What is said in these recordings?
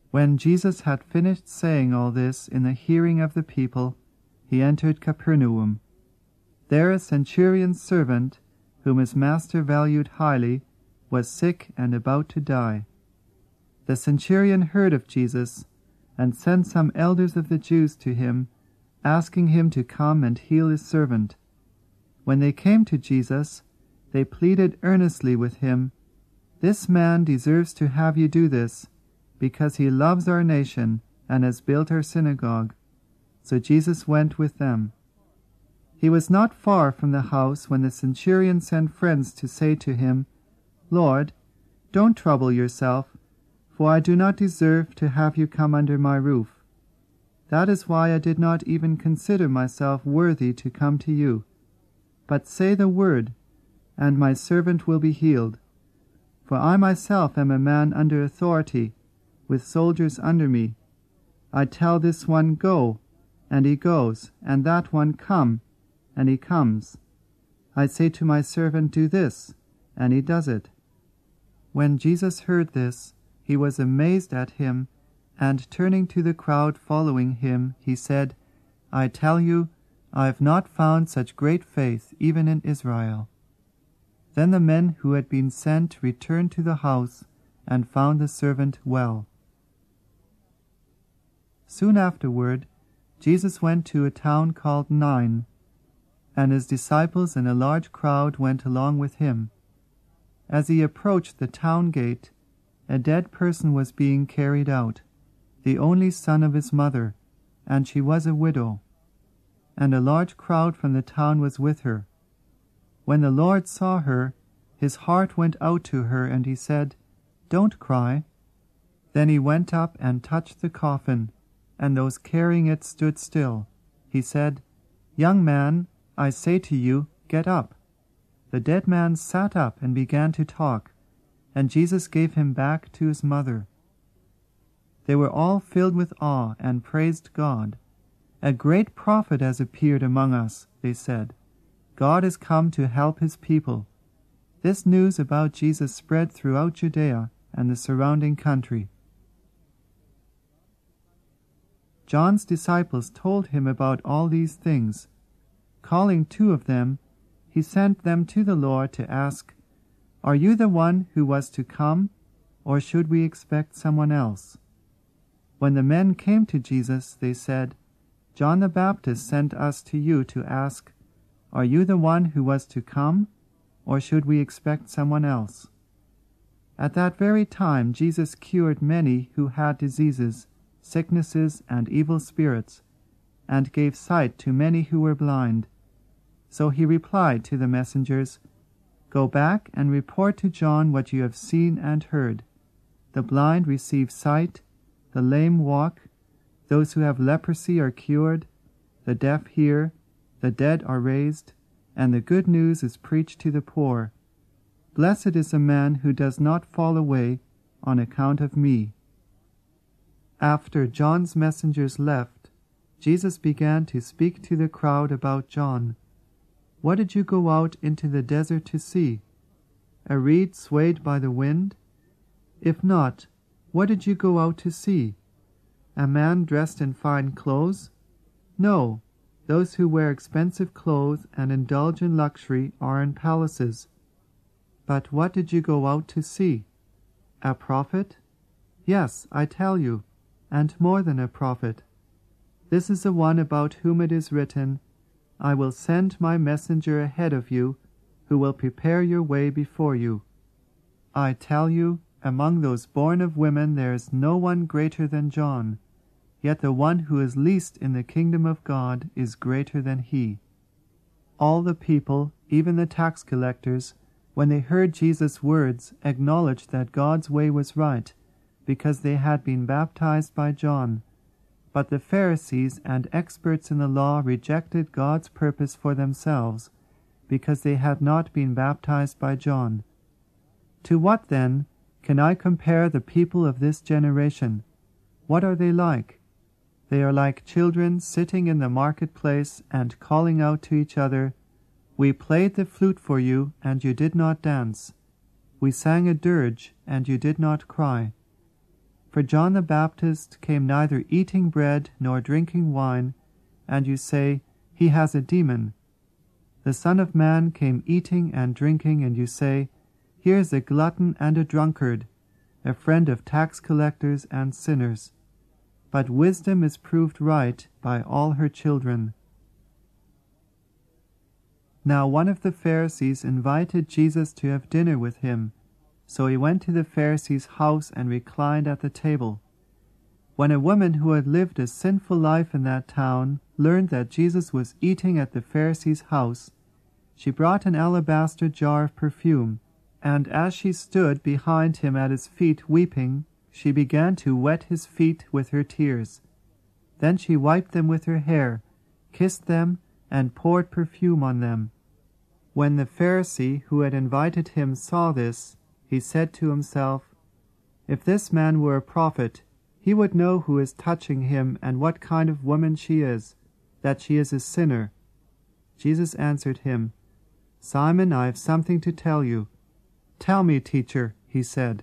When Jesus had finished saying all this in the hearing of the people, he entered Capernaum. There a centurion's servant, whom his master valued highly, was sick and about to die. The centurion heard of Jesus, and sent some elders of the Jews to him, asking him to come and heal his servant. When they came to Jesus, they pleaded earnestly with him, "This man deserves to have you do this, because he loves our nation and has built our synagogue." So Jesus went with them. He was not far from the house when the centurion sent friends to say to him, "Lord, don't trouble yourself, for I do not deserve to have you come under my roof. That is why I did not even consider myself worthy to come to you. But say the word, and my servant will be healed. For I myself am a man under authority, with soldiers under me. I tell this one, 'Go,' and he goes, and that one, 'Come,' and he comes. I say to my servant, 'Do this,' and he does it." When Jesus heard this, he was amazed at him, and turning to the crowd following him, he said, "I tell you, I have not found such great faith even in Israel." Then the men who had been sent returned to the house and found the servant well. Soon afterward, Jesus went to a town called Nain, and his disciples and a large crowd went along with him. As he approached the town gate, a dead person was being carried out, the only son of his mother, and she was a widow. And a large crowd from the town was with her. When the Lord saw her, his heart went out to her, and he said, "Don't cry." Then he went up and touched the coffin, and those carrying it stood still. He said, "Young man, I say to you, get up." The dead man sat up and began to talk, and Jesus gave him back to his mother. They were all filled with awe and praised God. "A great prophet has appeared among us," they said. "God has come to help his people." This news about Jesus spread throughout Judea and the surrounding country. John's disciples told him about all these things. Calling 2 of them, he sent them to the Lord to ask, "Are you the one who was to come, or should we expect someone else?" When the men came to Jesus, they said, "John the Baptist sent us to you to ask, 'Are you the one who was to come, or should we expect someone else?'" At that very time Jesus cured many who had diseases, sicknesses, and evil spirits, and gave sight to many who were blind. So he replied to the messengers, "Go back and report to John what you have seen and heard. The blind receive sight, the lame walk, those who have leprosy are cured, the deaf hear, the dead are raised, and the good news is preached to the poor. Blessed is the man who does not fall away on account of me." After John's messengers left, Jesus began to speak to the crowd about John. "What did you go out into the desert to see? A reed swayed by the wind? If not, what did you go out to see? A man dressed in fine clothes? No, those who wear expensive clothes and indulge in luxury are in palaces. But what did you go out to see? A prophet? Yes, I tell you, and more than a prophet. This is the one about whom it is written, 'I will send my messenger ahead of you, who will prepare your way before you.' I tell you, among those born of women there is no one greater than John, yet the one who is least in the kingdom of God is greater than he." All the people, even the tax collectors, when they heard Jesus' words, acknowledged that God's way was right, because they had been baptized by John. But the Pharisees and experts in the law rejected God's purpose for themselves, because they had not been baptized by John. To what, then, can I compare the people of this generation? What are they like? They are like children sitting in the marketplace and calling out to each other, "We played the flute for you, and you did not dance. We sang a dirge, and you did not cry." For John the Baptist came neither eating bread nor drinking wine, and you say, He has a demon. The Son of Man came eating and drinking, and you say, Here is a glutton and a drunkard, a friend of tax collectors and sinners. But wisdom is proved right by all her children. Now one of the Pharisees invited Jesus to have dinner with him. So he went to the Pharisee's house and reclined at the table. When a woman who had lived a sinful life in that town learned that Jesus was eating at the Pharisee's house, she brought an alabaster jar of perfume, and as she stood behind him at his feet weeping, she began to wet his feet with her tears. Then she wiped them with her hair, kissed them, and poured perfume on them. When the Pharisee who had invited him saw this, he said to himself, If this man were a prophet, he would know who is touching him and what kind of woman she is, that she is a sinner. Jesus answered him, Simon, I have something to tell you. Tell me, teacher, he said.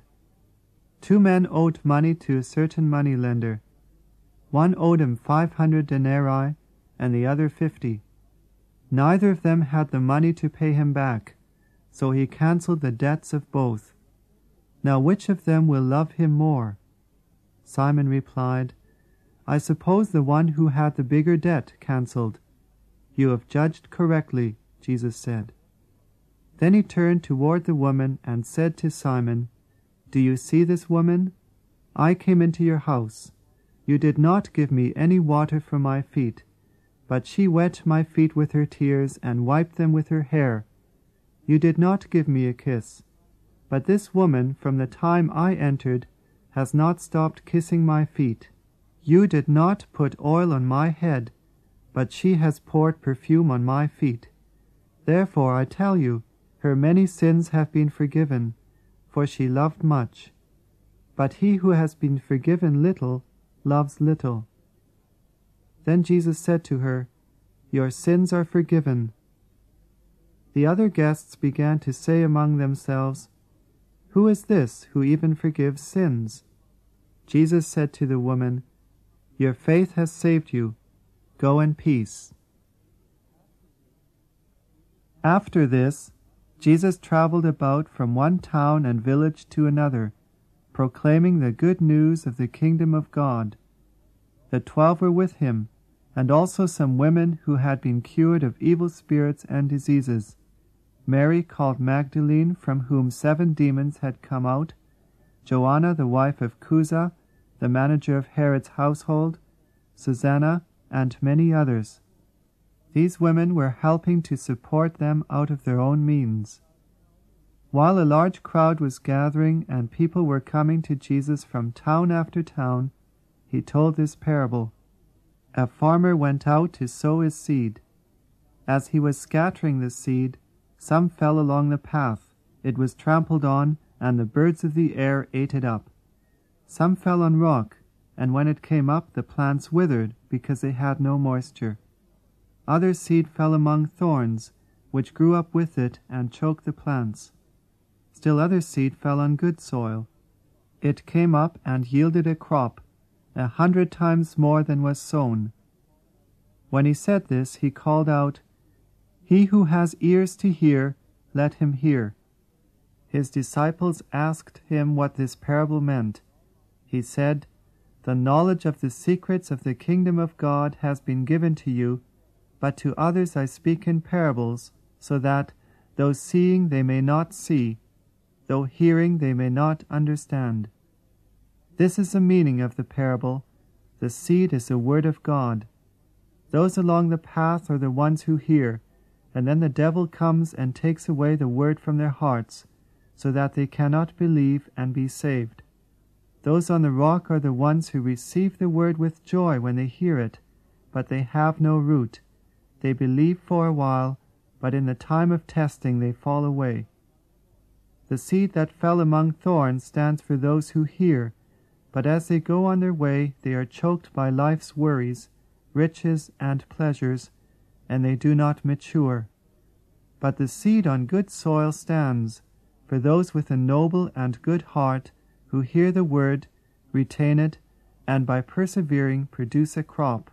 2 men owed money to a certain moneylender. One owed him 500 denarii, and the other 50. Neither of them had the money to pay him back, so he cancelled the debts of both. Now which of them will love him more? Simon replied, I suppose the one who had the bigger debt cancelled. You have judged correctly, Jesus said. Then he turned toward the woman and said to Simon, Do you see this woman? I came into your house. You did not give me any water for my feet, but she wet my feet with her tears and wiped them with her hair. You did not give me a kiss. But this woman, from the time I entered, has not stopped kissing my feet. You did not put oil on my head, but she has poured perfume on my feet. Therefore I tell you, her many sins have been forgiven, for she loved much. But he who has been forgiven little loves little. Then Jesus said to her, Your sins are forgiven. The other guests began to say among themselves, Who is this who even forgives sins? Jesus said to the woman, Your faith has saved you. Go in peace. After this, Jesus traveled about from one town and village to another, proclaiming the good news of the kingdom of God. The 12 were with him, and also some women who had been cured of evil spirits and diseases. Mary called Magdalene, from whom 7 demons had come out, Joanna the wife of Chuza, the manager of Herod's household, Susanna, and many others. These women were helping to support them out of their own means. While a large crowd was gathering and people were coming to Jesus from town after town, he told this parable. A farmer went out to sow his seed. As he was scattering the seed, some fell along the path. It was trampled on, and the birds of the air ate it up. Some fell on rock, and when it came up, the plants withered because they had no moisture. Other seed fell among thorns, which grew up with it and choked the plants. Still other seed fell on good soil. It came up and yielded a crop, 100 times more than was sown. When he said this, he called out, He who has ears to hear, let him hear. His disciples asked him what this parable meant. He said, The knowledge of the secrets of the kingdom of God has been given to you, but to others I speak in parables, so that, though seeing they may not see, though hearing they may not understand. This is the meaning of the parable. The seed is the word of God. Those along the path are the ones who hear, and then the devil comes and takes away the word from their hearts, so that they cannot believe and be saved. Those on the rock are the ones who receive the word with joy when they hear it, but they have no root. They believe for a while, but in the time of testing they fall away. The seed that fell among thorns stands for those who hear, but as they go on their way, they are choked by life's worries, riches, and pleasures, and they do not mature. But the seed on good soil stands for those with a noble and good heart, who hear the word retain it, and by persevering produce a crop.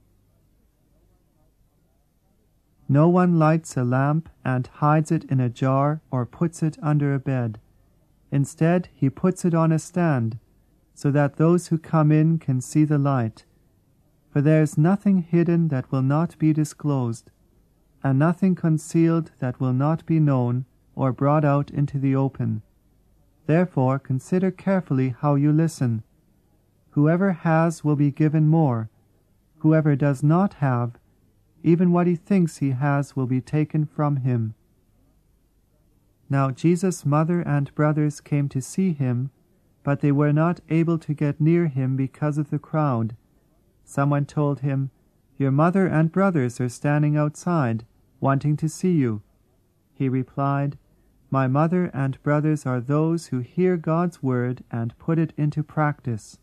No one lights a lamp and hides it in a jar or puts it under a bed. Instead, he puts it on a stand, so that those who come in can see the light. For there is nothing hidden that will not be disclosed, and nothing concealed that will not be known or brought out into the open. Therefore consider carefully how you listen. Whoever has will be given more. Whoever does not have, even what he thinks he has will be taken from him. Now Jesus' mother and brothers came to see him, but they were not able to get near him because of the crowd. Someone told him, "Your mother and brothers are standing outside, wanting to see you." He replied, "My mother and brothers are those who hear God's word and put it into practice."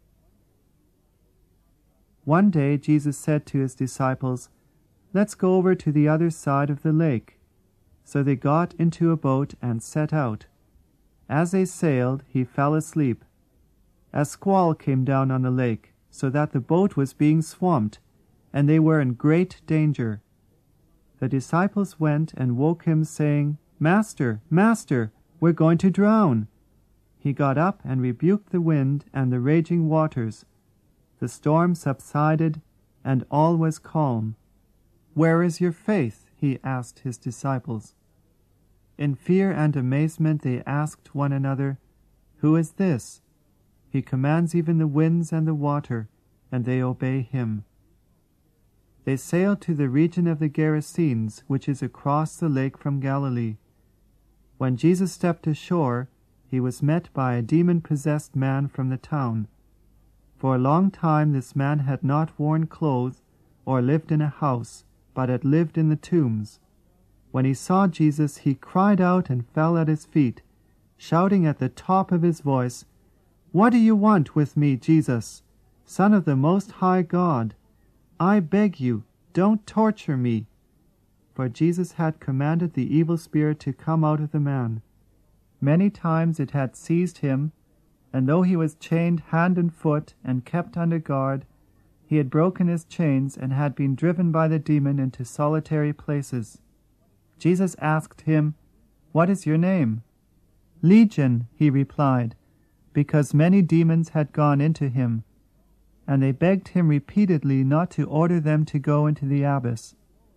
One day Jesus said to his disciples, "Let's go over to the other side of the lake." So they got into a boat and set out. As they sailed, he fell asleep. A squall came down on the lake, so that the boat was being swamped, and they were in great danger. The disciples went and woke him, saying, "Master, Master, we're going to drown." He got up and rebuked the wind and the raging waters. The storm subsided, and all was calm. "Where is your faith?" he asked his disciples. In fear and amazement they asked one another, "Who is this? He commands even the winds and the water, and they obey him." They sailed to the region of the Gerasenes, which is across the lake from Galilee. When Jesus stepped ashore, he was met by a demon-possessed man from the town. For a long time this man had not worn clothes or lived in a house, but had lived in the tombs. When he saw Jesus, he cried out and fell at his feet, shouting at the top of his voice, "What do you want with me, Jesus, Son of the Most High God? I beg you, don't torture me." For Jesus had commanded the evil spirit to come out of the man. Many times it had seized him, and though he was chained hand and foot and kept under guard, he had broken his chains and had been driven by the demon into solitary places. Jesus asked him, "What is your name?" "Legion," he replied, because many demons had gone into him, and they begged him repeatedly not to order them to go into the abyss.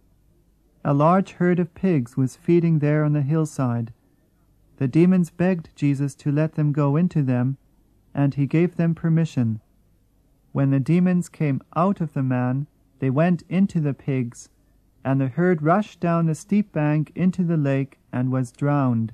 A large herd of pigs was feeding there on the hillside. The demons begged Jesus to let them go into them, and he gave them permission. When the demons came out of the man, they went into the pigs, and the herd rushed down the steep bank into the lake and was drowned.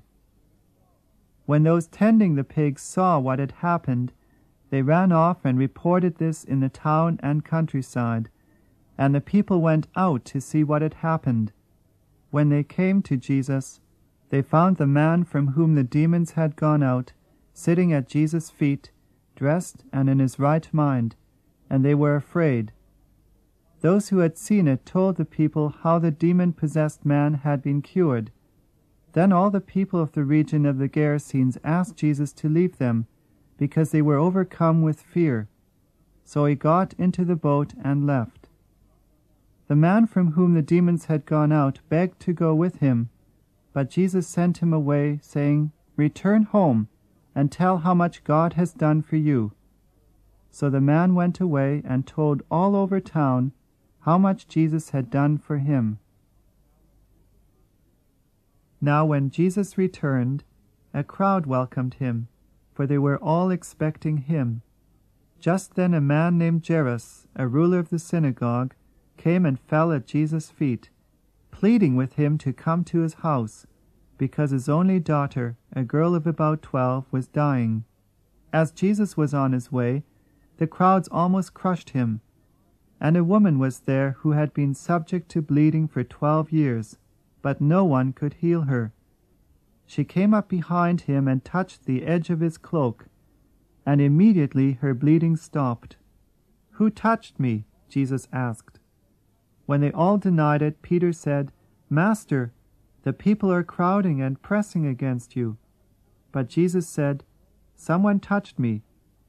When those tending the pigs saw what had happened, they ran off and reported this in the town and countryside, and the people went out to see what had happened. When they came to Jesus, they found the man from whom the demons had gone out, sitting at Jesus' feet, dressed and in his right mind, and they were afraid. Those who had seen it told the people how the demon-possessed man had been cured. Then all the people of the region of the Gerasenes asked Jesus to leave them, because they were overcome with fear. So he got into the boat and left. The man from whom the demons had gone out begged to go with him, but Jesus sent him away, saying, "Return home, and tell how much God has done for you." So the man went away and told all over town how much Jesus had done for him. Now when Jesus returned, a crowd welcomed him, for they were all expecting him. Just then a man named Jairus, a ruler of the synagogue, came and fell at Jesus' feet, pleading with him to come to his house, because his only daughter, a girl of about 12, was dying. As Jesus was on his way, the crowds almost crushed him, and a woman was there who had been subject to bleeding for 12 years, but no one could heal her. She came up behind him and touched the edge of his cloak, and immediately her bleeding stopped. "Who touched me?" Jesus asked. When they all denied it, Peter said, "Master, the people are crowding and pressing against you." But Jesus said, "Someone touched me,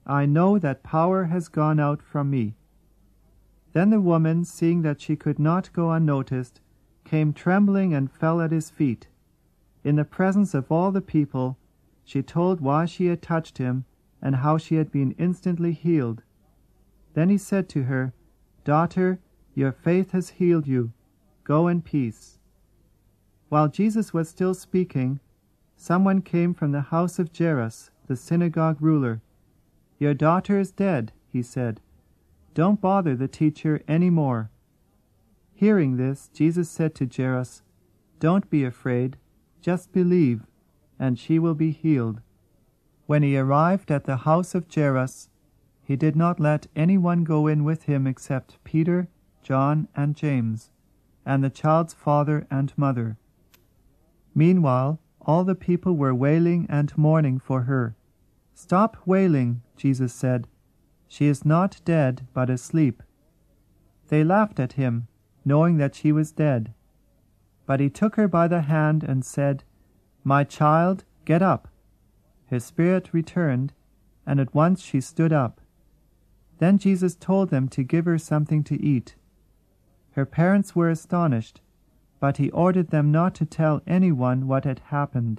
I know that power has gone out from me." Then the woman, seeing that she could not go unnoticed, came trembling and fell at his feet. In the presence of all the people, she told why she had touched him and how she had been instantly healed. Then he said to her, "Daughter, your faith has healed you. Go in peace." While Jesus was still speaking, someone came from the house of Jairus, the synagogue ruler. "Your daughter is dead," he said. "Don't bother the teacher any more." Hearing this, Jesus said to Jairus, "Don't be afraid, just believe, and she will be healed." When he arrived at the house of Jairus, he did not let anyone go in with him except Peter, John, and James, and the child's father and mother. Meanwhile, all the people were wailing and mourning for her. "Stop wailing," Jesus said. "She is not dead, but asleep." They laughed at him, knowing that she was dead. But he took her by the hand and said, "My child, get up." Her spirit returned, and at once she stood up. Then Jesus told them to give her something to eat. Her parents were astonished, but he ordered them not to tell anyone what had happened.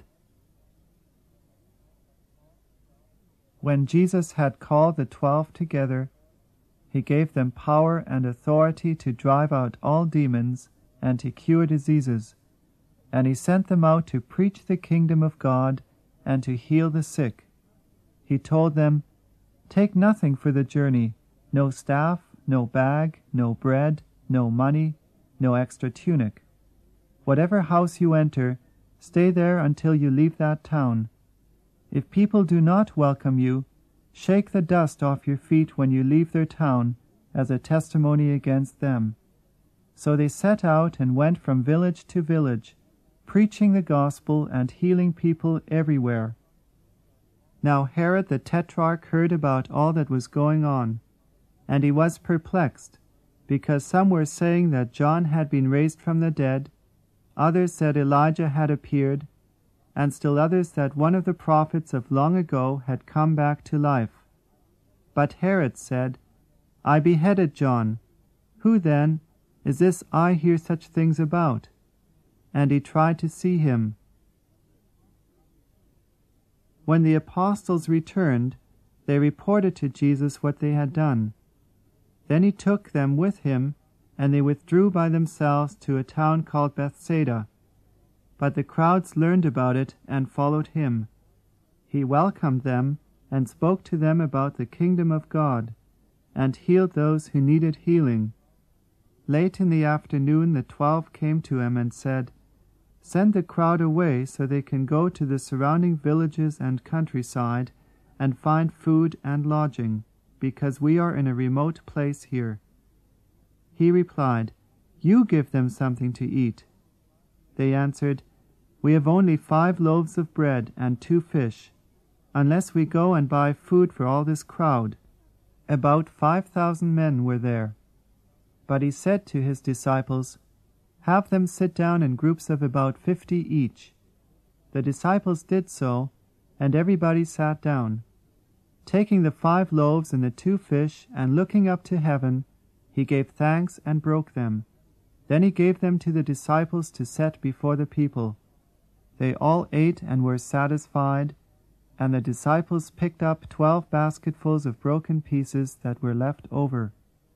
When Jesus had called the 12 together, he gave them power and authority to drive out all demons and to cure diseases, and he sent them out to preach the kingdom of God and to heal the sick. He told them, "Take nothing for the journey, no staff, no bag, no bread, no money, no extra tunic. Whatever house you enter, stay there until you leave that town. If people do not welcome you, shake the dust off your feet when you leave their town as a testimony against them." So they set out and went from village to village, preaching the gospel and healing people everywhere. Now Herod the Tetrarch heard about all that was going on, and he was perplexed, because some were saying that John had been raised from the dead, others said Elijah had appeared, and still others that one of the prophets of long ago had come back to life. But Herod said, "I beheaded John. Who then is this I hear such things about?" And he tried to see him. When the apostles returned, they reported to Jesus what they had done. Then he took them with him, and they withdrew by themselves to a town called Bethsaida. But the crowds learned about it and followed him. He welcomed them and spoke to them about the kingdom of God, and healed those who needed healing. Late in the afternoon the 12 came to him and said, "Send the crowd away so they can go to the surrounding villages and countryside and find food and lodging, because we are in a remote place here." He replied, "You give them something to eat." They answered, "We have only 5 loaves of bread and 2 fish, unless we go and buy food for all this crowd." About 5,000 men were there. But he said to his disciples, "Have them sit down in groups of about 50 each." The disciples did so, and everybody sat down. Taking the 5 loaves and the 2 fish, and looking up to heaven, he gave thanks and broke them. Then he gave them to the disciples to set before the people. They all ate and were satisfied, and the disciples picked up 12 basketfuls of broken pieces that were left over.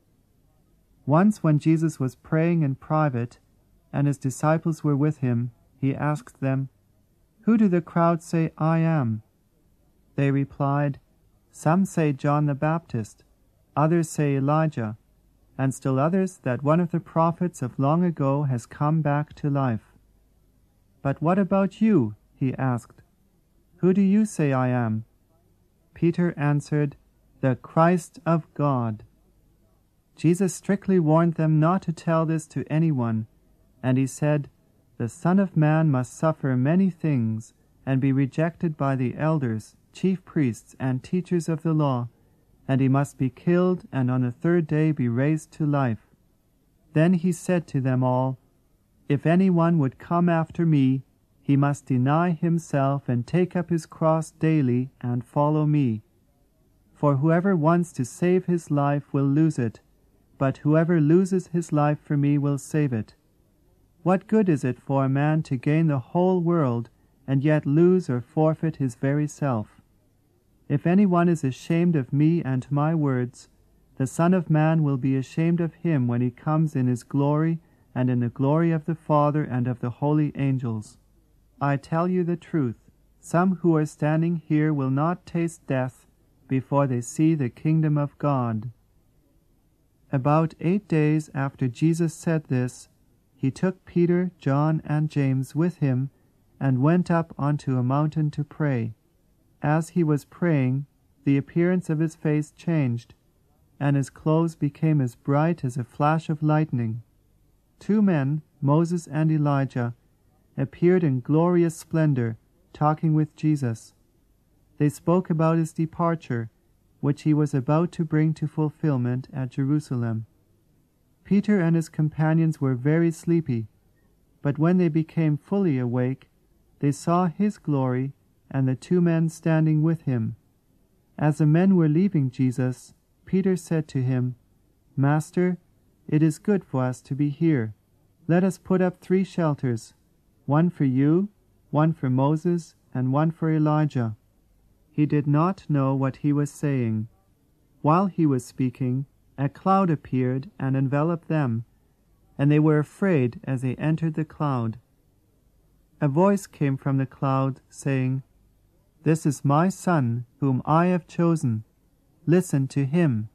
Once when Jesus was praying in private, and his disciples were with him, he asked them, "Who do the crowd say I am?" They replied, "Some say John the Baptist, others say Elijah, and still others that one of the prophets of long ago has come back to life." "But what about you?" he asked. "Who do you say I am?" Peter answered, "The Christ of God." Jesus strictly warned them not to tell this to anyone, and he said, "The Son of Man must suffer many things, and be rejected by the elders, chief priests, and teachers of the law, and he must be killed, and on the 3rd day be raised to life." Then he said to them all, "If anyone would come after me, he must deny himself and take up his cross daily and follow me. For whoever wants to save his life will lose it, but whoever loses his life for me will save it. What good is it for a man to gain the whole world and yet lose or forfeit his very self? If anyone is ashamed of me and my words, the Son of Man will be ashamed of him when he comes in his glory and in the glory of the Father and of the holy angels. I tell you the truth, some who are standing here will not taste death before they see the kingdom of God." About 8 days after Jesus said this, he took Peter, John, and James with him and went up onto a mountain to pray. As he was praying, the appearance of his face changed, and his clothes became as bright as a flash of lightning. 2 men, Moses and Elijah, appeared in glorious splendor, talking with Jesus. They spoke about his departure, which he was about to bring to fulfillment at Jerusalem. Peter and his companions were very sleepy, but when they became fully awake, they saw his glory and the 2 men standing with him. As the men were leaving Jesus, Peter said to him, "Master, it is good for us to be here. Let us put up 3 shelters, one for you, one for Moses, and one for Elijah." He did not know what he was saying. While he was speaking, a cloud appeared and enveloped them, and they were afraid as they entered the cloud. A voice came from the cloud, saying, "This is my Son, whom I have chosen. Listen to him."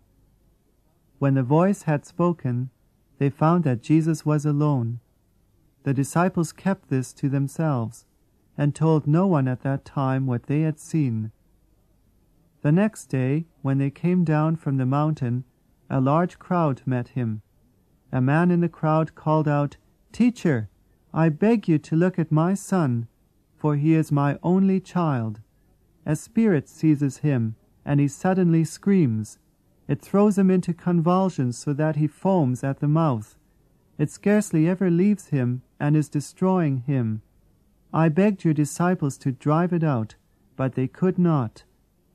When the voice had spoken, they found that Jesus was alone. The disciples kept this to themselves, and told no one at that time what they had seen. The next day, when they came down from the mountain, a large crowd met him. A man in the crowd called out, "Teacher, I beg you to look at my son, for he is my only child. A spirit seizes him, and he suddenly screams. It throws him into convulsions so that he foams at the mouth. It scarcely ever leaves him and is destroying him. I begged your disciples to drive it out, but they could not."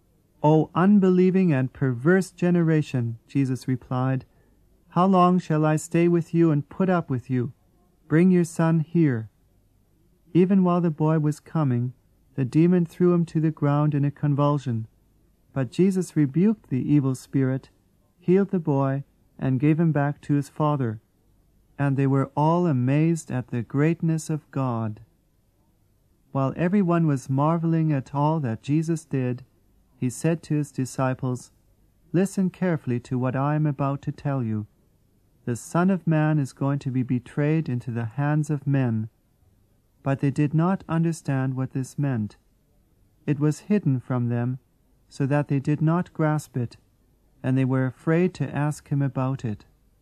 "O unbelieving and perverse generation," Jesus replied, "how long shall I stay with you and put up with you? Bring your son here." Even while the boy was coming, the demon threw him to the ground in a convulsion. But Jesus rebuked the evil spirit, healed the boy, and gave him back to his father. And they were all amazed at the greatness of God. While everyone was marveling at all that Jesus did, he said to his disciples, "Listen carefully to what I am about to tell you. The Son of Man is going to be betrayed into the hands of men." But they did not understand what this meant. It was hidden from them, so that they did not grasp it, and they were afraid to ask him about it.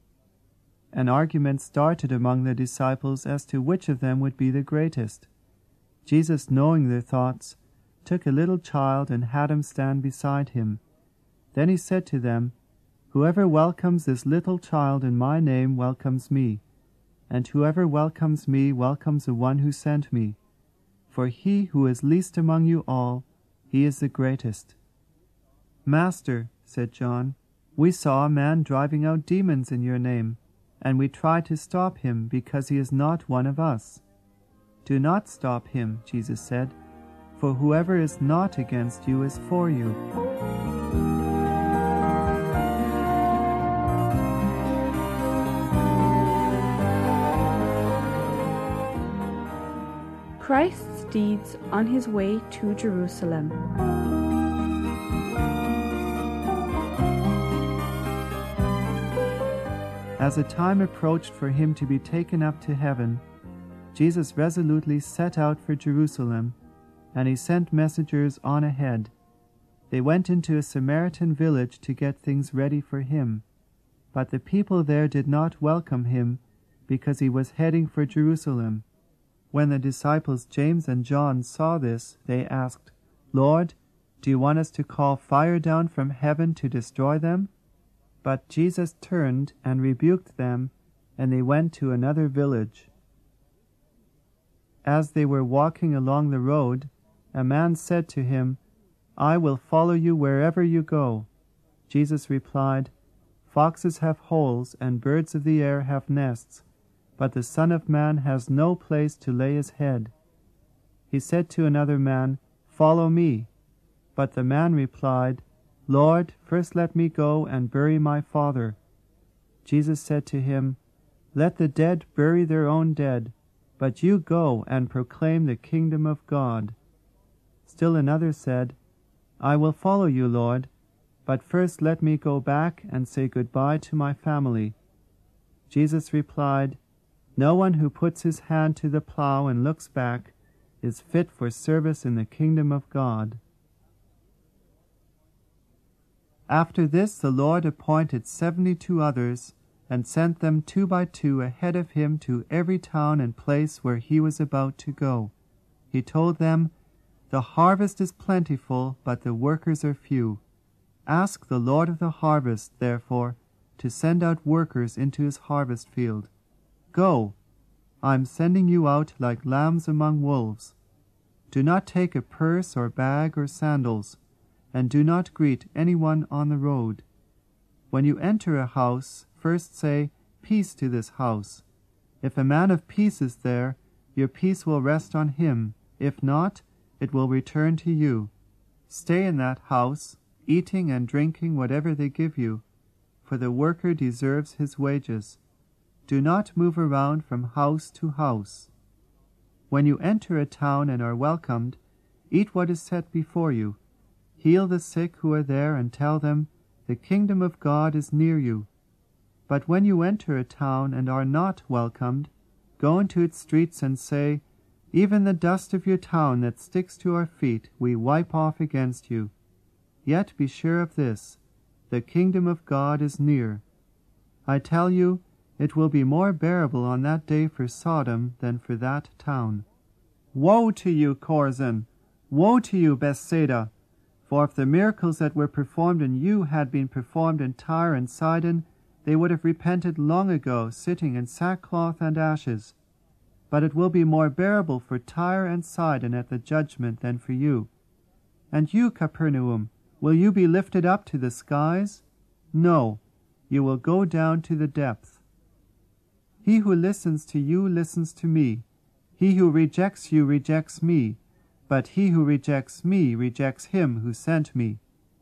An argument started among the disciples as to which of them would be the greatest. Jesus, knowing their thoughts, took a little child and had him stand beside him. Then he said to them, "Whoever welcomes this little child in my name welcomes me, and whoever welcomes me welcomes the one who sent me. For he who is least among you all, he is the greatest." "Master," said John, "we saw a man driving out demons in your name, and we tried to stop him because he is not one of us." "Do not stop him," Jesus said, "for whoever is not against you is for you." Christ's deeds on his way to Jerusalem. As the time approached for him to be taken up to heaven, Jesus resolutely set out for Jerusalem, and he sent messengers on ahead. They went into a Samaritan village to get things ready for him, but the people there did not welcome him because he was heading for Jerusalem. When the disciples James and John saw this, they asked, "Lord, do you want us to call fire down from heaven to destroy them?" But Jesus turned and rebuked them, and they went to another village. As they were walking along the road, a man said to him, "I will follow you wherever you go." Jesus replied, Foxes have holes, and birds of the air have nests, but the Son of Man has no place to lay his head. He said to another man, Follow me. But the man replied, Lord, first let me go and bury my father. Jesus said to him, Let the dead bury their own dead, but you go and proclaim the kingdom of God. Still another said, I will follow you, Lord, but first let me go back and say goodbye to my family. Jesus replied, No one who puts his hand to the plow and looks back is fit for service in the kingdom of God. After this the Lord appointed 72 others, and sent them 2 by 2 ahead of him to every town and place where he was about to go. He told them, The harvest is plentiful, but the workers are few. Ask the Lord of the harvest, therefore, to send out workers into his harvest field. Go, I am sending you out like lambs among wolves. Do not take a purse or bag or sandals, and do not greet anyone on the road. When you enter a house, first say, Peace to this house. If a man of peace is there, your peace will rest on him. If not, it will return to you. Stay in that house, eating and drinking whatever they give you, for the worker deserves his wages. Do not move around from house to house. When you enter a town and are welcomed, eat what is set before you. Heal the sick who are there and tell them, The kingdom of God is near you. But when you enter a town and are not welcomed, go into its streets and say, Even the dust of your town that sticks to our feet we wipe off against you. Yet be sure of this, the kingdom of God is near. I tell you, it will be more bearable on that day for Sodom than for that town. Woe to you, Chorazin! Woe to you, Bethsaida! For if the miracles that were performed in you had been performed in Tyre and Sidon, they would have repented long ago, sitting in sackcloth and ashes. But it will be more bearable for Tyre and Sidon at the judgment than for you. And you, Capernaum, will you be lifted up to the skies? No, you will go down to the depth. He who listens to you listens to me. He who rejects you rejects me. But he who rejects me rejects him who sent me.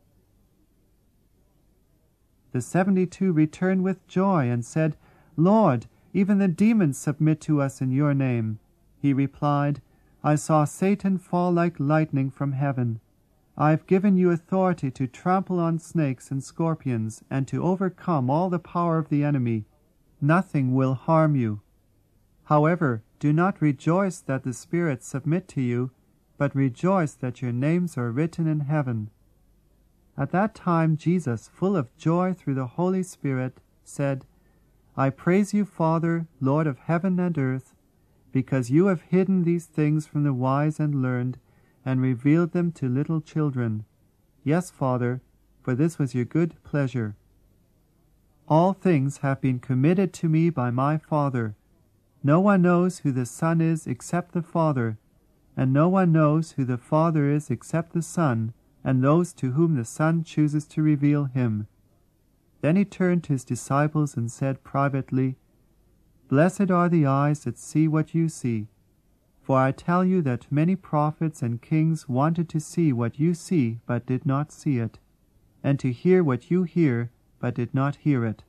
The 72 returned with joy and said, Lord, even the demons submit to us in your name. He replied, I saw Satan fall like lightning from heaven. I have given you authority to trample on snakes and scorpions, and to overcome all the power of the enemy. Nothing will harm you. However, do not rejoice that the spirits submit to you, but rejoice that your names are written in heaven. At that time Jesus, full of joy through the Holy Spirit, said, I praise you, Father, Lord of heaven and earth, because you have hidden these things from the wise and learned, and revealed them to little children. Yes, Father, for this was your good pleasure. All things have been committed to me by my Father. No one knows who the Son is except the Father, and no one knows who the Father is except the Son, and those to whom the Son chooses to reveal him. Then he turned to his disciples and said privately, Blessed are the eyes that see what you see. For I tell you that many prophets and kings wanted to see what you see, but did not see it, and to hear what you hear, but did not hear it.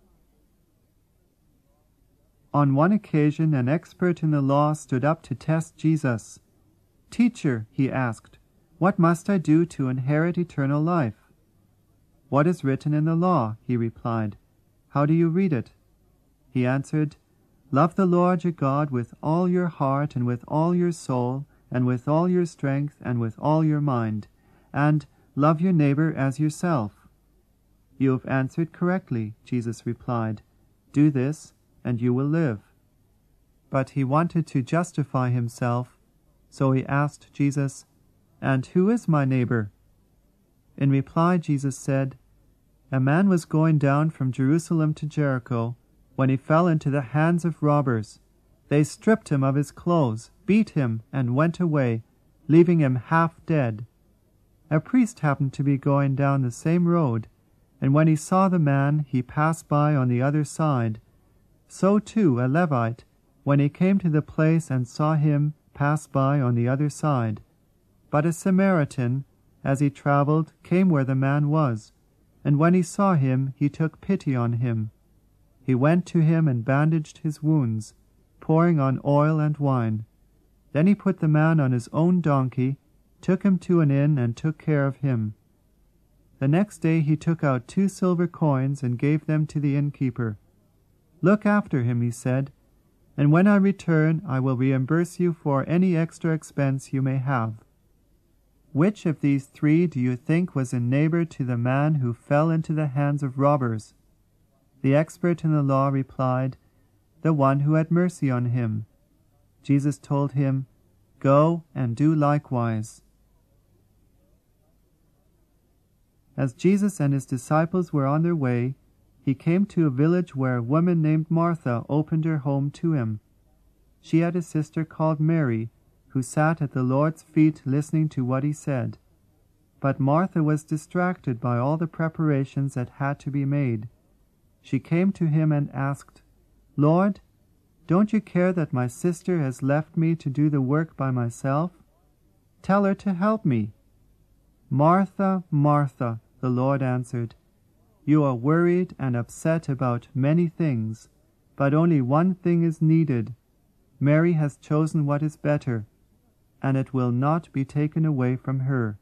On one occasion, an expert in the law stood up to test Jesus. Teacher, he asked, what must I do to inherit eternal life? What is written in the law? He replied. How do you read it? He answered, Love the Lord your God with all your heart and with all your soul and with all your strength and with all your mind, and love your neighbor as yourself. You have answered correctly, Jesus replied. Do this, and you will live. But he wanted to justify himself, so he asked Jesus, And who is my neighbor? In reply, Jesus said, A man was going down from Jerusalem to Jericho, when he fell into the hands of robbers. They stripped him of his clothes, beat him, and went away, leaving him half dead. A priest happened to be going down the same road, and when he saw the man, he passed by on the other side. So too a Levite, when he came to the place and saw him, passed by on the other side. But a Samaritan, as he traveled, came where the man was, and when he saw him, he took pity on him. He went to him and bandaged his wounds, pouring on oil and wine. Then he put the man on his own donkey, took him to an inn, and took care of him. The next day he took out 2 silver coins and gave them to the innkeeper. "Look after him," he said, "and when I return I will reimburse you for any extra expense you may have." Which of these 3 do you think was a neighbor to the man who fell into the hands of robbers? The expert in the law replied, "The one who had mercy on him." Jesus told him, "Go and do likewise." As Jesus and his disciples were on their way, he came to a village where a woman named Martha opened her home to him. She had a sister called Mary, who sat at the Lord's feet listening to what he said. But Martha was distracted by all the preparations that had to be made. She came to him and asked, "Lord, don't you care that my sister has left me to do the work by myself? Tell her to help me." "Martha, Martha," the Lord answered, "you are worried and upset about many things, but only one thing is needed. Mary has chosen what is better, and it will not be taken away from her."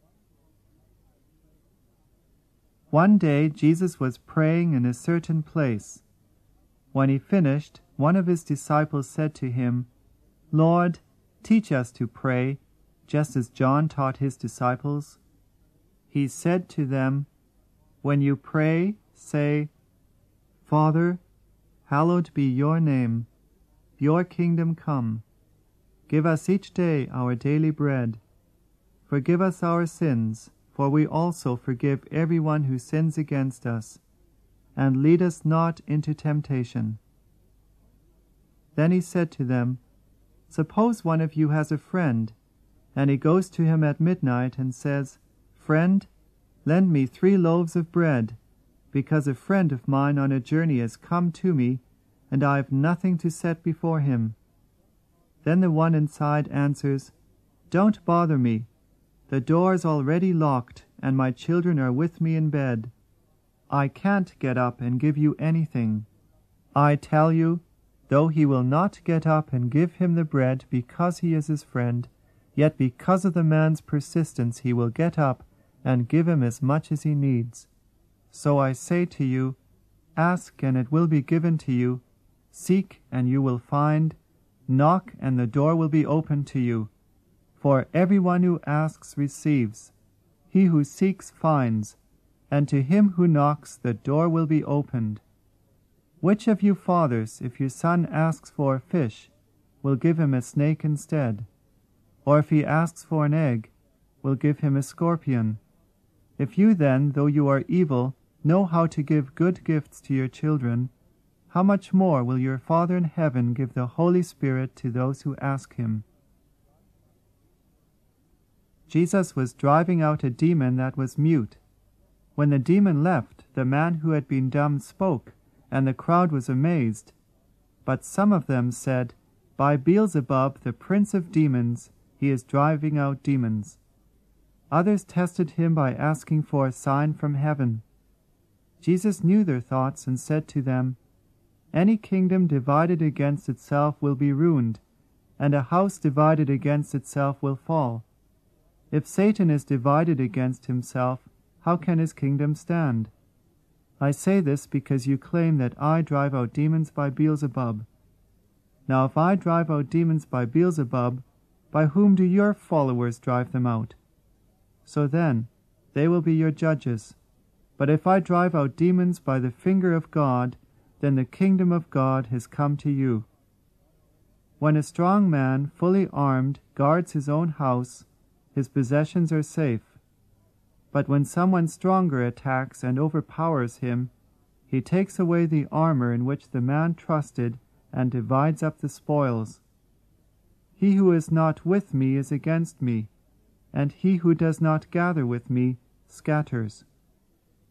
One day Jesus was praying in a certain place. When he finished, one of his disciples said to him, "Lord, teach us to pray, just as John taught his disciples." He said to them, "When you pray, say, 'Father, hallowed be your name. Your kingdom come. Give us each day our daily bread. Forgive us our sins, for we also forgive everyone who sins against us. And lead us not into temptation.'" Then he said to them, "Suppose one of you has a friend, and he goes to him at midnight and says, 'Friend, lend me 3 loaves of bread, because a friend of mine on a journey has come to me, and I have nothing to set before him.' Then the one inside answers, 'Don't bother me. The door is already locked, and my children are with me in bed. I can't get up and give you anything.' I tell you, though he will not get up and give him the bread because he is his friend, yet because of the man's persistence he will get up and give him as much as he needs. So I say to you, ask and it will be given to you, seek and you will find, knock and the door will be opened to you. For everyone who asks receives, he who seeks finds, and to him who knocks the door will be opened. Which of you fathers, if your son asks for a fish, will give him a snake instead? Or if he asks for an egg, will give him a scorpion? If you then, though you are evil, know how to give good gifts to your children, how much more will your Father in heaven give the Holy Spirit to those who ask him?" Jesus was driving out a demon that was mute. When the demon left, the man who had been dumb spoke, and the crowd was amazed. But some of them said, "By Beelzebub, the prince of demons, he is driving out demons." Others tested him by asking for a sign from heaven. Jesus knew their thoughts and said to them, "Any kingdom divided against itself will be ruined, and a house divided against itself will fall. If Satan is divided against himself, how can his kingdom stand? I say this because you claim that I drive out demons by Beelzebub. Now if I drive out demons by Beelzebub, by whom do your followers drive them out? So then, they will be your judges. But if I drive out demons by the finger of God, then the kingdom of God has come to you. When a strong man, fully armed, guards his own house, his possessions are safe. But when someone stronger attacks and overpowers him, he takes away the armor in which the man trusted and divides up the spoils. He who is not with me is against me, and he who does not gather with me scatters.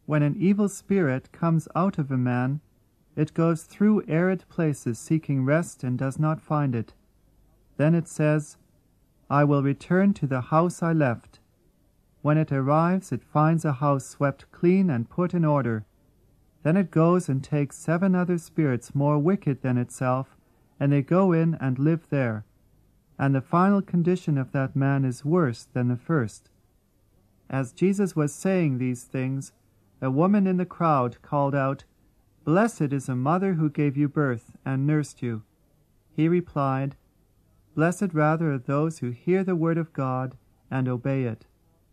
When an evil spirit comes out of a man, it goes through arid places seeking rest and does not find it. Then it says, I will return to the house I left. When it arrives, it finds a house swept clean and put in order. Then it goes and takes 7 other spirits more wicked than itself, and they go in and live there. And the final condition of that man is worse than the first. As Jesus was saying these things, a woman in the crowd called out, Blessed is a mother who gave you birth and nursed you. He replied, Blessed rather are those who hear the word of God and obey it.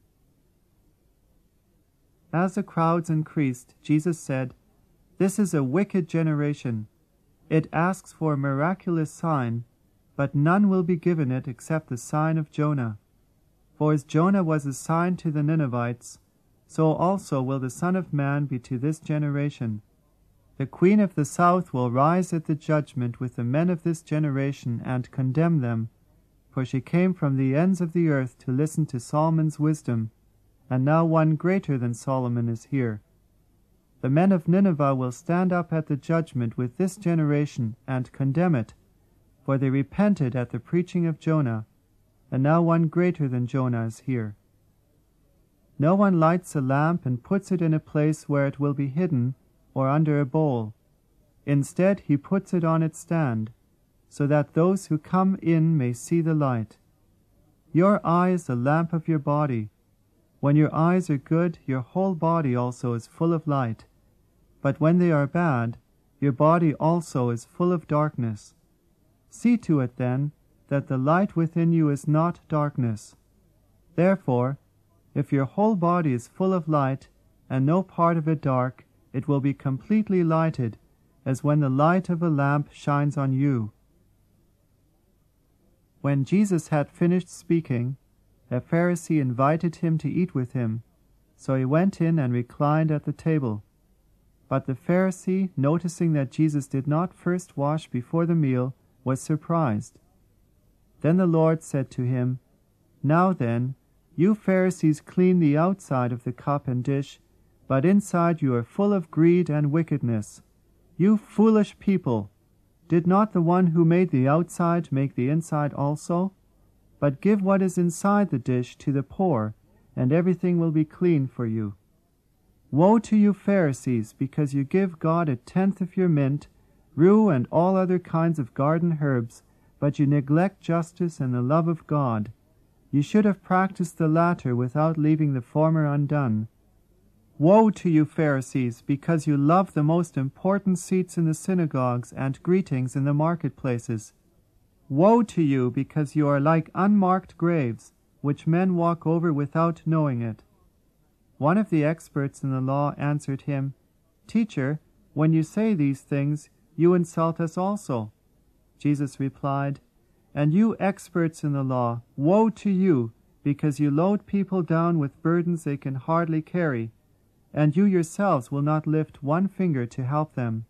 As the crowds increased, Jesus said, This is a wicked generation. It asks for a miraculous sign, but none will be given it except the sign of Jonah. For as Jonah was a sign to the Ninevites, so also will the Son of Man be to this generation. The Queen of the South will rise at the judgment with the men of this generation and condemn them, for she came from the ends of the earth to listen to Solomon's wisdom, and now one greater than Solomon is here. The men of Nineveh will stand up at the judgment with this generation and condemn it, for they repented at the preaching of Jonah, and now one greater than Jonah is here. No one lights a lamp and puts it in a place where it will be hidden, or under a bowl. Instead, he puts it on its stand, so that those who come in may see the light. Your eye is the lamp of your body. When your eyes are good, your whole body also is full of light. But when they are bad, your body also is full of darkness. See to it, then, that the light within you is not darkness. Therefore, if your whole body is full of light, and no part of it dark, it will be completely lighted, as when the light of a lamp shines on you. When Jesus had finished speaking, a Pharisee invited him to eat with him, so he went in and reclined at the table. But the Pharisee, noticing that Jesus did not first wash before the meal, was surprised. Then the Lord said to him, Now then, you Pharisees clean the outside of the cup and dish, but inside you are full of greed and wickedness. You foolish people! Did not the one who made the outside make the inside also? But give what is inside the dish to the poor, and everything will be clean for you. Woe to you Pharisees, because you give God 1/10 of your mint, rue and all other kinds of garden herbs, but you neglect justice and the love of God. You should have practiced the latter without leaving the former undone. Woe to you Pharisees, because you love the most important seats in the synagogues and greetings in the marketplaces. Woe to you, because you are like unmarked graves, which men walk over without knowing it. One of the experts in the law answered him, Teacher, when you say these things, you insult us also. Jesus replied, And you experts in the law, woe to you, because you load people down with burdens they can hardly carry, and you yourselves will not lift one finger to help them.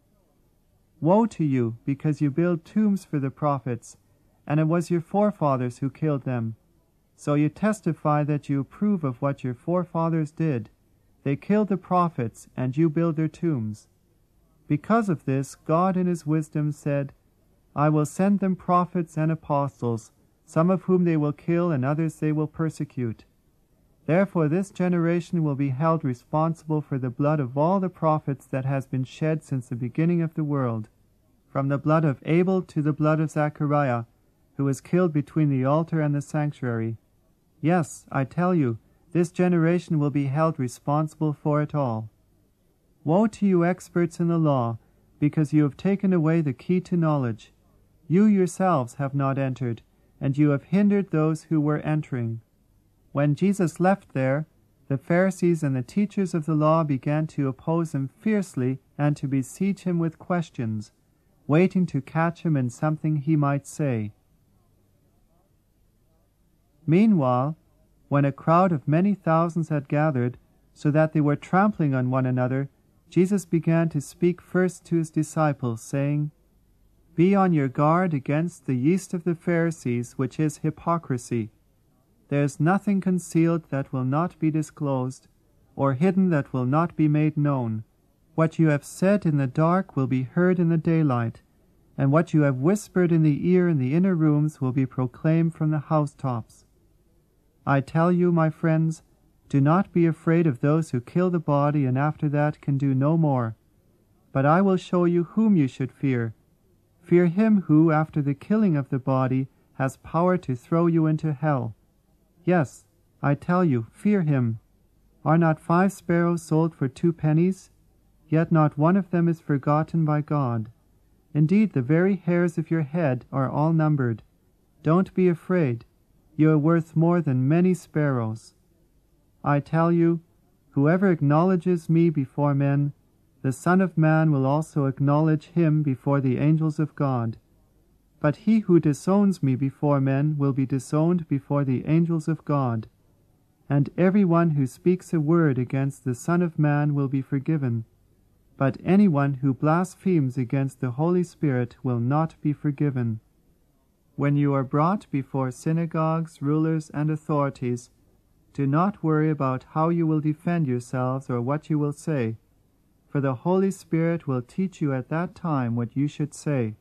Woe to you, because you build tombs for the prophets, and it was your forefathers who killed them. So you testify that you approve of what your forefathers did. They killed the prophets, and you build their tombs. Because of this, God in his wisdom said, I will send them prophets and apostles, some of whom they will kill and others they will persecute. Therefore this generation will be held responsible for the blood of all the prophets that has been shed since the beginning of the world, from the blood of Abel to the blood of Zechariah, who was killed between the altar and the sanctuary. Yes, I tell you, this generation will be held responsible for it all. Woe to you experts in the law, because you have taken away the key to knowledge. You yourselves have not entered, and you have hindered those who were entering. When Jesus left there, the Pharisees and the teachers of the law began to oppose him fiercely and to besiege him with questions, waiting to catch him in something he might say. Meanwhile, when a crowd of many thousands had gathered, so that they were trampling on one another, Jesus began to speak first to his disciples, saying, Be on your guard against the yeast of the Pharisees, which is hypocrisy. There is nothing concealed that will not be disclosed, or hidden that will not be made known. What you have said in the dark will be heard in the daylight, and what you have whispered in the ear in the inner rooms will be proclaimed from the housetops. I tell you, my friends, do not be afraid of those who kill the body and after that can do no more. But I will show you whom you should fear. Fear him who, after the killing of the body, has power to throw you into hell. Yes, I tell you, fear him. Are not 5 sparrows sold for 2 pennies? Yet not one of them is forgotten by God. Indeed, the very hairs of your head are all numbered. Don't be afraid. You are worth more than many sparrows. I tell you, whoever acknowledges me before men, the Son of Man will also acknowledge him before the angels of God. But he who disowns me before men will be disowned before the angels of God. And every one who speaks a word against the Son of Man will be forgiven. But anyone who blasphemes against the Holy Spirit will not be forgiven. When you are brought before synagogues, rulers, and authorities, do not worry about how you will defend yourselves or what you will say, for the Holy Spirit will teach you at that time what you should say.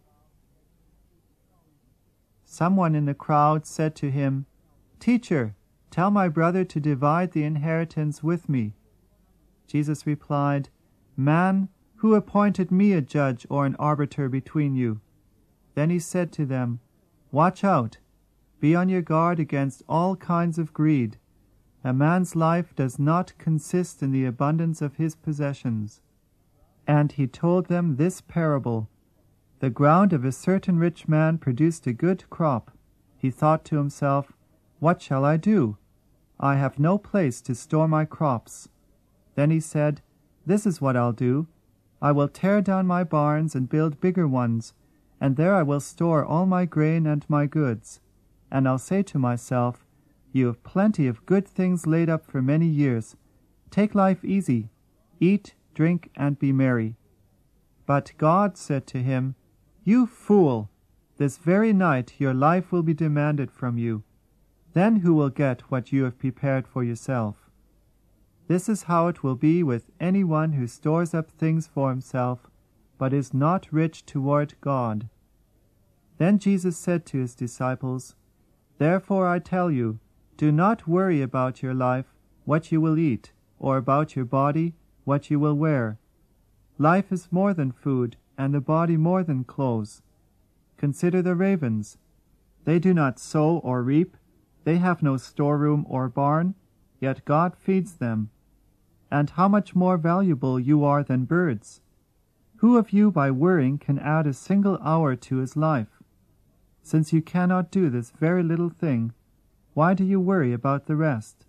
Someone in the crowd said to him, "Teacher, tell my brother to divide the inheritance with me." Jesus replied, "Man, who appointed me a judge or an arbiter between you?" Then he said to them, "Watch out. Be on your guard against all kinds of greed. A man's life does not consist in the abundance of his possessions." And he told them this parable. The ground of a certain rich man produced a good crop. He thought to himself, "What shall I do? I have no place to store my crops." Then he said, "This is what I'll do. I will tear down my barns and build bigger ones, and there I will store all my grain and my goods. And I'll say to myself, 'You have plenty of good things laid up for many years. Take life easy. Eat, drink, and be merry.' But God said to him, 'You fool! This very night your life will be demanded from you. Then who will get what you have prepared for yourself?' This is how it will be with anyone who stores up things for himself, but is not rich toward God." Then Jesus said to his disciples, "Therefore I tell you, do not worry about your life, what you will eat, or about your body, what you will wear. Life is more than food, and the body more than clothes. Consider the ravens. They do not sow or reap, they have no storeroom or barn, yet God feeds them. And how much more valuable you are than birds. Who of you by worrying can add a single hour to his life? Since you cannot do this very little thing, why do you worry about the rest?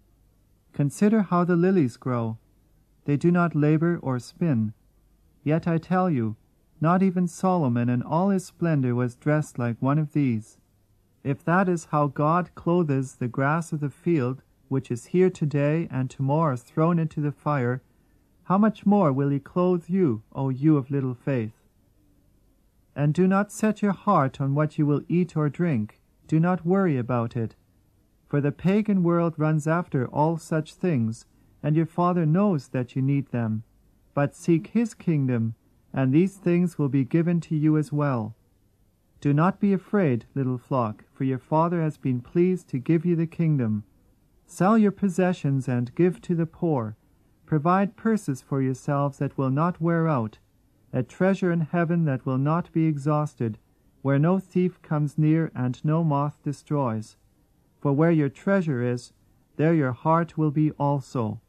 Consider how the lilies grow. They do not labor or spin. Yet I tell you, not even Solomon in all his splendor was dressed like one of these. If that is how God clothes the grass of the field, which is here today and tomorrow thrown into the fire, how much more will he clothe you, O you of little faith? And do not set your heart on what you will eat or drink. Do not worry about it. For the pagan world runs after all such things, and your Father knows that you need them. But seek his kingdom, and these things will be given to you as well. Do not be afraid, little flock, for your Father has been pleased to give you the kingdom. Sell your possessions and give to the poor. Provide purses for yourselves that will not wear out, a treasure in heaven that will not be exhausted, where no thief comes near and no moth destroys. For where your treasure is, there your heart will be also.